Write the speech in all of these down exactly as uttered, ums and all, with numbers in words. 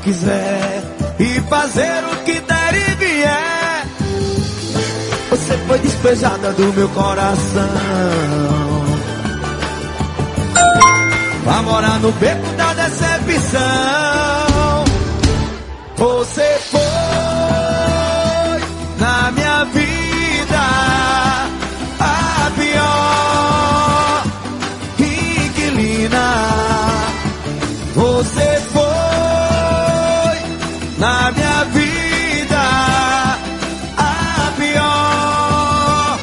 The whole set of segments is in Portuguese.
quiser e fazer o que der e vier. Você foi despejada do meu coração, vai morar no beco da decepção. Você foi na minha vida a pior inquilina. Você foi na minha vida a pior.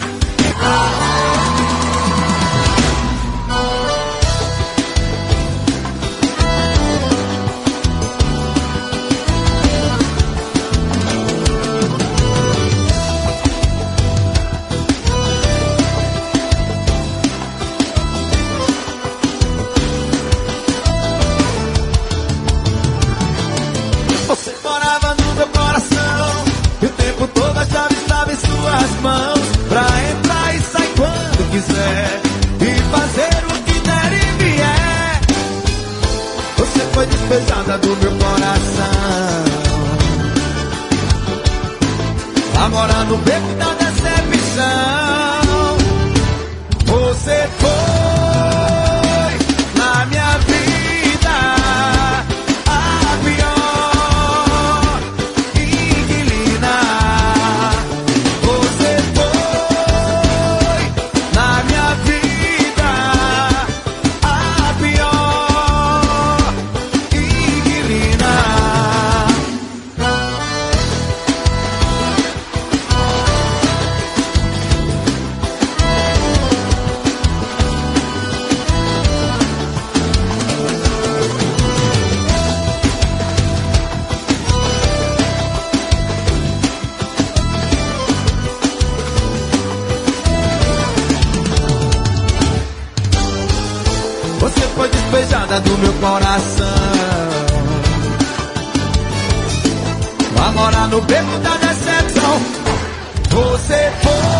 Você morava no meu coração e o tempo todo a chave estava em suas mãos, pra entrar e sair quando quiser e fazer o que der e vier. Você foi despejada do meu coração, vai morar no beco da decepção. Você foi na minha vida a pior inquilina. Você foi na minha vida a pior inquilina. Você foi despejada do meu coração, vai morar no beco da decepção. Você foi